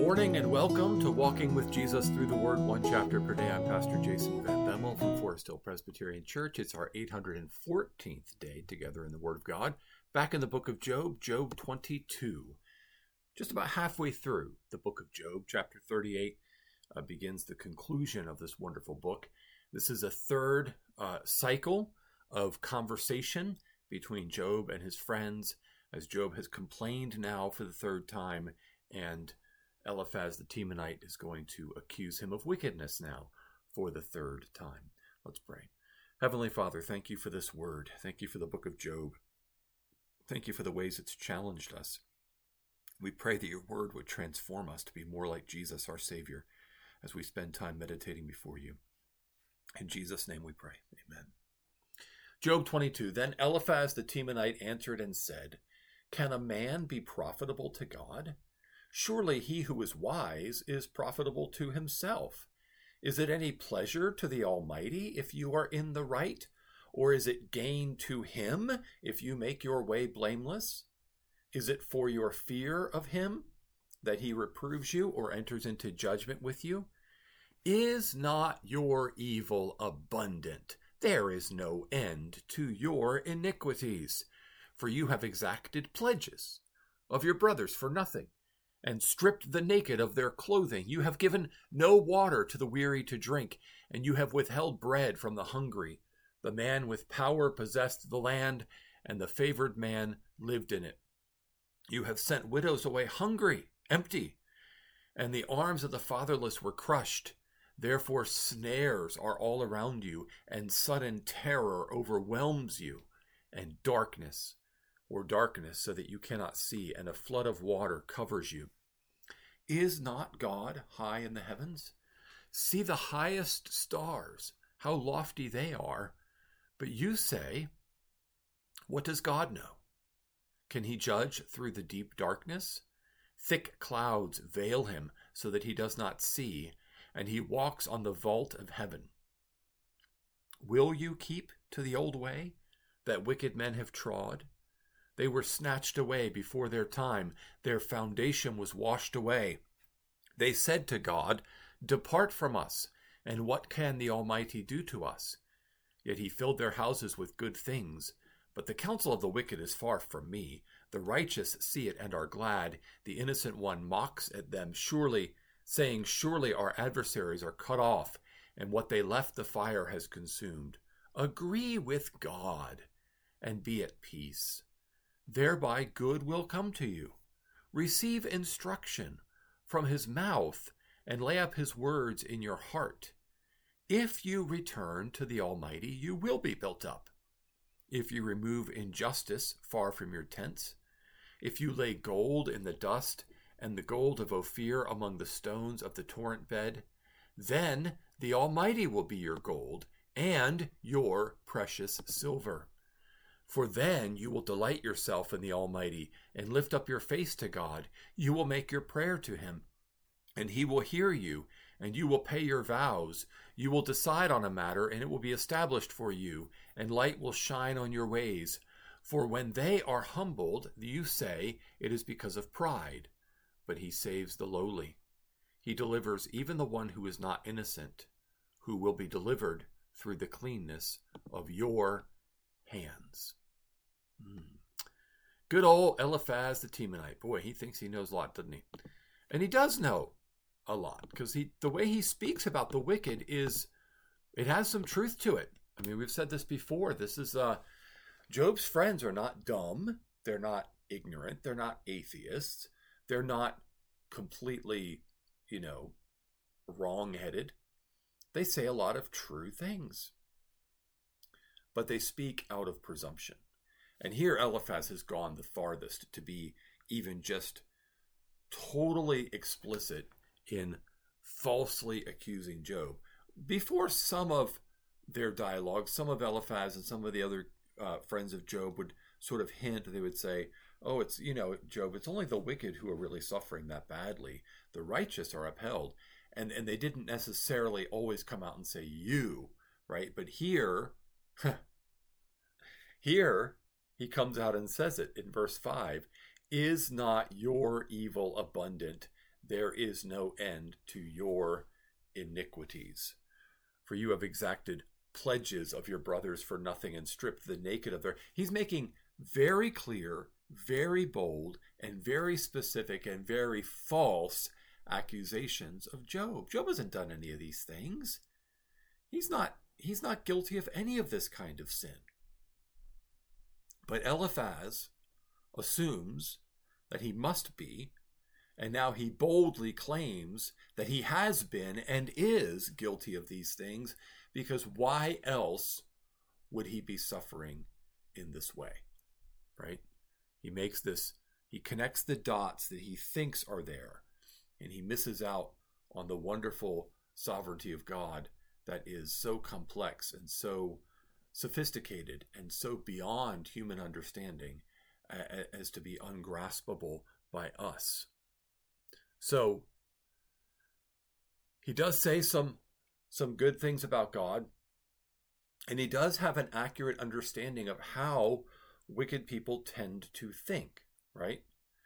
morning and welcome to Walking with Jesus Through the Word, one chapter per day. I'm Pastor Jason Van Bemmel from Forest Hill Presbyterian Church. It's our 814th day together in the Word of God. Back in the book of Job, Job 22. Just about halfway through the book of Job, chapter 38 begins the conclusion of this wonderful book. This is a third cycle of conversation between Job and his friends, as Job has complained now for the third time, and Eliphaz the Temanite is going to accuse him of wickedness now for the third time. Let's pray. Heavenly Father, thank you for this word. Thank you for the book of Job. Thank you for the ways it's challenged us. We pray that your word would transform us to be more like Jesus, our Savior, as we spend time meditating before you. In Jesus' name we pray. Amen. Job 22. Then Eliphaz the Temanite answered and said, "Can a man be profitable to God? Surely he who is wise is profitable to himself. Is it any pleasure to the Almighty if you are in the right? Or is it gain to him if you make your way blameless? Is it for your fear of him that he reproves you or enters into judgment with you? Is not your evil abundant? There is no end to your iniquities. For you have exacted pledges of your brothers for nothing, and stripped the naked of their clothing. You have given no water to the weary to drink, and you have withheld bread from the hungry. The man with power possessed the land, and the favored man lived in it. You have sent widows away hungry, empty, and the arms of the fatherless were crushed. Therefore snares are all around you, and sudden terror overwhelms you, and darkness so that you cannot see, and a flood of water covers you. Is not God high in the heavens? See the highest stars, how lofty they are. But you say, what does God know? Can he judge through the deep darkness? Thick clouds veil him so that he does not see, and he walks on the vault of heaven. Will you keep to the old way that wicked men have trod? They were snatched away before their time. Their foundation was washed away. They said to God, depart from us, and what can the Almighty do to us? Yet he filled their houses with good things. But the counsel of the wicked is far from me. The righteous see it and are glad. The innocent one mocks at them, surely our adversaries are cut off, and what they left the fire has consumed. Agree with God, and be at peace. Thereby good will come to you. Receive instruction from his mouth, and lay up his words in your heart. If you return to the Almighty, you will be built up. If you remove injustice far from your tents, if you lay gold in the dust, and the gold of Ophir among the stones of the torrent bed, then the Almighty will be your gold, and your precious silver. For then you will delight yourself in the Almighty, and lift up your face to God. You will make your prayer to him, and he will hear you, and you will pay your vows. You will decide on a matter, and it will be established for you, and light will shine on your ways. For when they are humbled, you say, it is because of pride. But he saves the lowly. He delivers even the one who is not innocent, who will be delivered through the cleanness of your hands. Good old Eliphaz the Temanite. Boy, he thinks he knows a lot, doesn't he? And he does know a lot, because the way he speaks about the wicked it has some truth to it. I mean, we've said this before. This is Job's friends are not dumb. They're not ignorant. They're not atheists. They're not completely, wrong-headed. They say a lot of true things, but they speak out of presumption. And here Eliphaz has gone the farthest to be even just totally explicit in falsely accusing Job. Before some of their dialogue, some of Eliphaz and some of the other friends of Job would sort of hint, they would say, oh, it's, Job, it's only the wicked who are really suffering that badly. The righteous are upheld. And they didn't necessarily always come out and say you, right? But here he comes out and says it in verse 5. Is not your evil abundant? there is no end to your iniquities. For you have exacted pledges of your brothers for nothing and stripped the naked of their... He's making very clear, very bold, and very specific and very false accusations of Job. Job hasn't done any of these things. He's not guilty of any of this kind of sin. But Eliphaz assumes that he must be, and now he boldly claims that he has been and is guilty of these things, because why else would he be suffering in this way, right? He connects the dots that he thinks are there, and he misses out on the wonderful sovereignty of God that is so complex and so sophisticated and so beyond human understanding as to be ungraspable by us. So he does say some good things about God, and he does have an accurate understanding of how wicked people tend to think, right?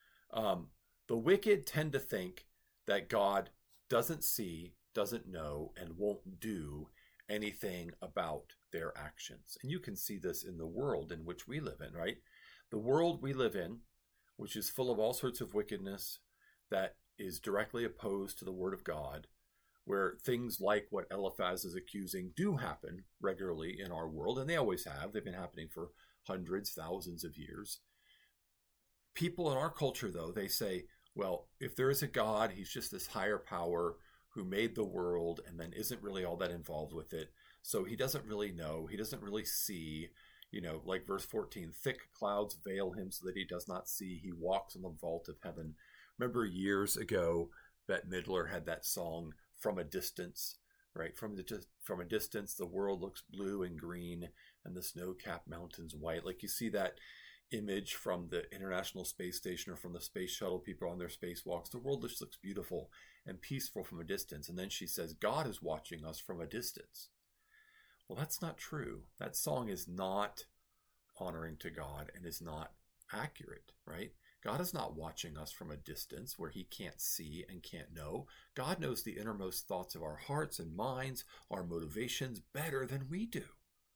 The wicked tend to think that God doesn't see, doesn't know, and won't do anything about their actions. And you can see this in the world in which we live in, right? The world we live in, which is full of all sorts of wickedness that is directly opposed to the Word of God, where things like what Eliphaz is accusing do happen regularly in our world, and they always have. They've been happening for hundreds, thousands of years. People in our culture, though, they say, well, if there is a God, he's just this higher power who made the world and then isn't really all that involved with it. So he doesn't really know. He doesn't really see. Like verse 14, thick clouds veil him so that he does not see. He walks on the vault of heaven. Remember years ago, Bette Midler had that song, From a Distance, right? From a distance, the world looks blue and green and the snow-capped mountains white. Like you see that image from the International Space Station or from the space shuttle, people on their spacewalks. The world just looks beautiful and peaceful from a distance. And then she says, God is watching us from a distance. Well, that's not true. That song is not honoring to God and is not accurate, right? God is not watching us from a distance where he can't see and can't know. God knows the innermost thoughts of our hearts and minds, our motivations better than we do.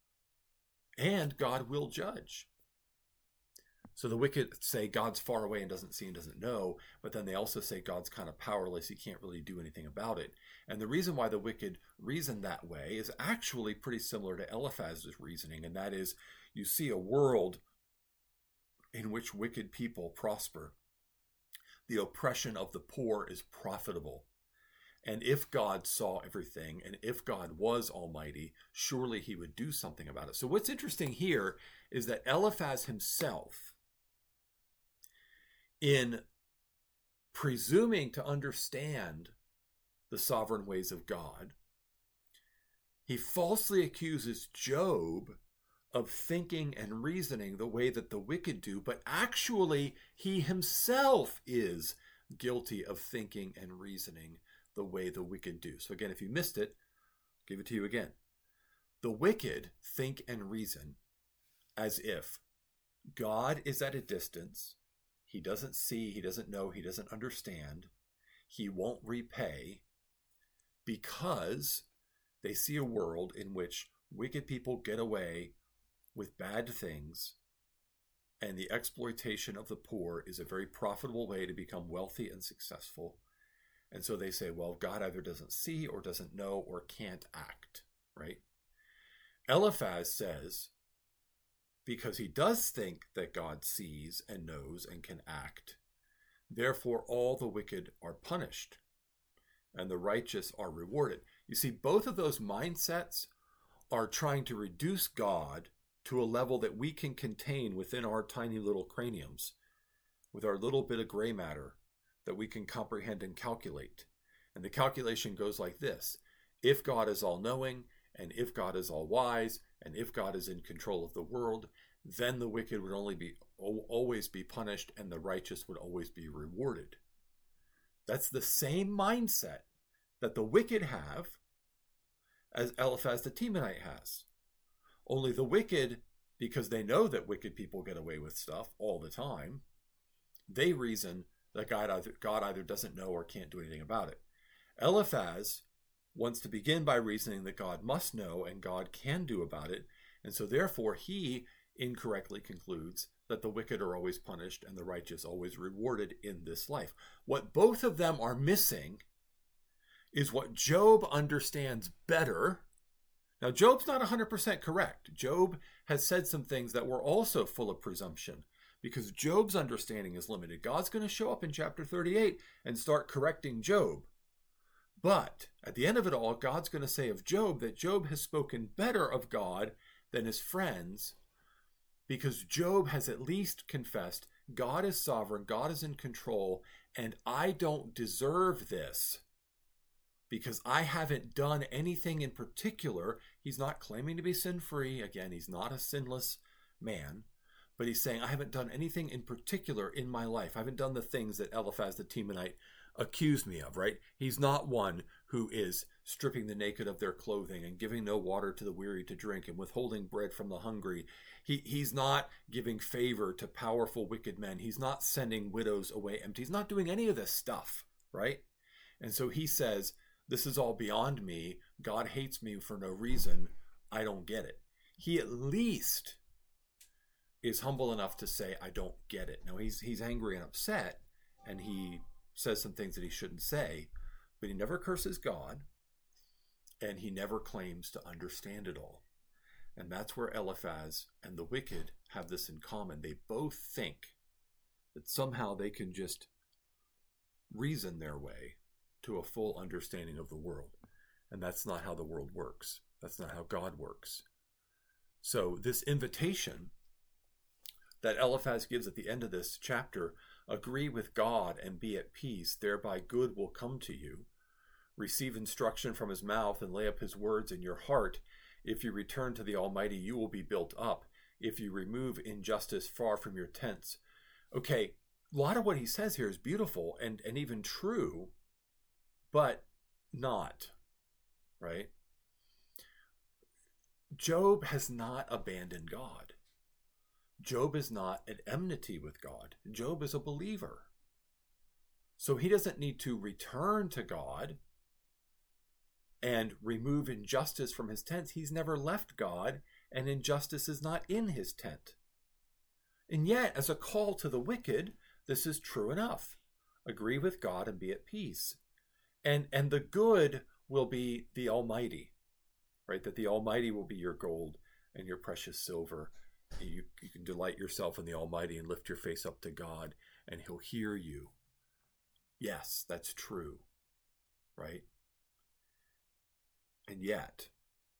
And God will judge. So the wicked say God's far away and doesn't see and doesn't know, but then they also say God's kind of powerless. He can't really do anything about it. And the reason why the wicked reason that way is actually pretty similar to Eliphaz's reasoning, and that is you see a world in which wicked people prosper. The oppression of the poor is profitable. And if God saw everything, and if God was almighty, surely he would do something about it. So what's interesting here is that Eliphaz himself, in presuming to understand the sovereign ways of God, he falsely accuses Job of thinking and reasoning the way that the wicked do, but actually he himself is guilty of thinking and reasoning the way the wicked do. So again, if you missed it, I'll give it to you again. The wicked think and reason as if God is at a distance. He doesn't see, he doesn't know, he doesn't understand. He won't repay because they see a world in which wicked people get away with bad things, and the exploitation of the poor is a very profitable way to become wealthy and successful. And so they say, well, God either doesn't see or doesn't know or can't act, right? Eliphaz says, because he does think that God sees and knows and can act, therefore all the wicked are punished and the righteous are rewarded. You see, both of those mindsets are trying to reduce God to a level that we can contain within our tiny little craniums, with our little bit of gray matter that we can comprehend and calculate. And the calculation goes like this: if God is all-knowing, and if God is all-wise, and if God is in control of the world, then the wicked would always be punished, and the righteous would always be rewarded. That's the same mindset that the wicked have as Eliphaz the Temanite has. Only the wicked, because they know that wicked people get away with stuff all the time, they reason that God either doesn't know or can't do anything about it. Eliphaz wants to begin by reasoning that God must know and God can do about it, and so therefore he incorrectly concludes that the wicked are always punished and the righteous always rewarded in this life. What both of them are missing is what Job understands better. Now, Job's not 100% correct. Job has said some things that were also full of presumption because Job's understanding is limited. God's going to show up in chapter 38 and start correcting Job. But at the end of it all, God's going to say of Job that Job has spoken better of God than his friends, because Job has at least confessed God is sovereign, God is in control, and I don't deserve this because I haven't done anything in particular. He's not claiming to be sin-free. Again, he's not a sinless man, but he's saying I haven't done anything in particular in my life. I haven't done the things that Eliphaz the Temanite accused me of, right? He's not one who is stripping the naked of their clothing and giving no water to the weary to drink and withholding bread from the hungry. He's not giving favor to powerful wicked men. He's not sending widows away empty. He's not doing any of this stuff, right? And so he says, this is all beyond me. God hates me for no reason. I don't get it. He at least is humble enough to say, I don't get it. Now he's angry and upset, and he says some things that he shouldn't say, but he never curses God, and he never claims to understand it all. And that's where Eliphaz and the wicked have this in common. They both think that somehow they can just reason their way to a full understanding of the world. And that's not how the world works. That's not how God works. So this invitation that Eliphaz gives at the end of this chapter, agree with God and be at peace, thereby good will come to you. Receive instruction from his mouth and lay up his words in your heart. If you return to the Almighty, you will be built up. If you remove injustice far from your tents. Okay, a lot of what he says here is beautiful and even true, but not, right? Job has not abandoned God. Job is not at enmity with God. Job is a believer. So he doesn't need to return to God and remove injustice from his tents. He's never left God, and injustice is not in his tent. And yet, as a call to the wicked, this is true enough. Agree with God and be at peace. And the good will be the Almighty, right? That the Almighty will be your gold and your precious silver. You can delight yourself in the Almighty and lift your face up to God, and he'll hear you. Yes, that's true, right? And yet,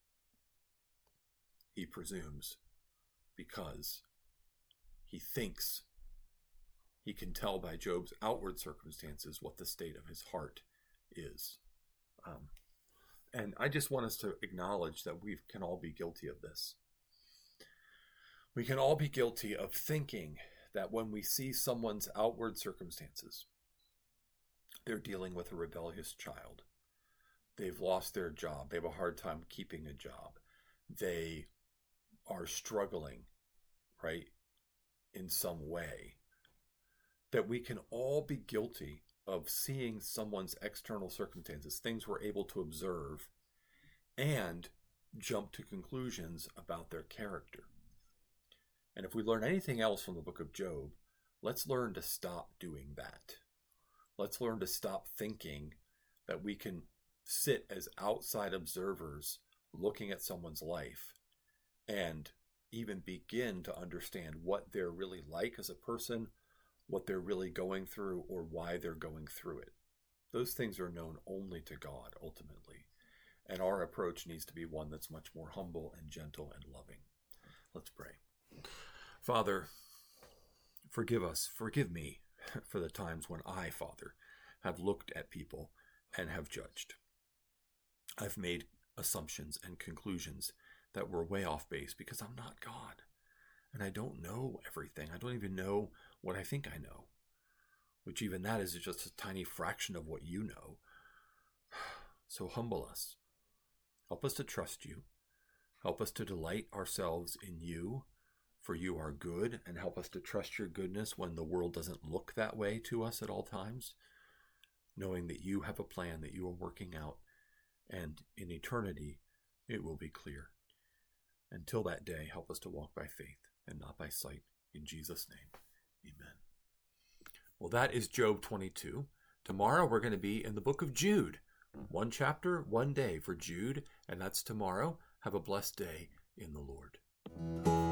he presumes because he thinks he can tell by Job's outward circumstances what the state of his heart is. And I just want us to acknowledge that we can all be guilty of this. We can all be guilty of thinking that when we see someone's outward circumstances, they're dealing with a rebellious child. They've lost their job. They have a hard time keeping a job. They are struggling, right, in some way. That we can all be guilty of seeing someone's external circumstances, things we're able to observe, and jump to conclusions about their character. And if we learn anything else from the book of Job, let's learn to stop doing that. Let's learn to stop thinking that we can sit as outside observers looking at someone's life and even begin to understand what they're really like as a person, what they're really going through, or why they're going through it. Those things are known only to God, ultimately. And our approach needs to be one that's much more humble and gentle and loving. Let's pray. Father, forgive me for the times when I, Father, have looked at people and have judged. I've made assumptions and conclusions that were way off base because I'm not God. And I don't know everything. I don't even know what I think I know, which even that is just a tiny fraction of what you know. So humble us. Help us to trust you. Help us to delight ourselves in you for you are good, and help us to trust your goodness when the world doesn't look that way to us at all times, knowing that you have a plan that you are working out, and in eternity it will be clear. Until that day, help us to walk by faith and not by sight. In Jesus' name, amen. Well, that is Job 22. Tomorrow we're going to be in the book of Jude. One chapter, one day for Jude, and that's tomorrow. Have a blessed day in the Lord.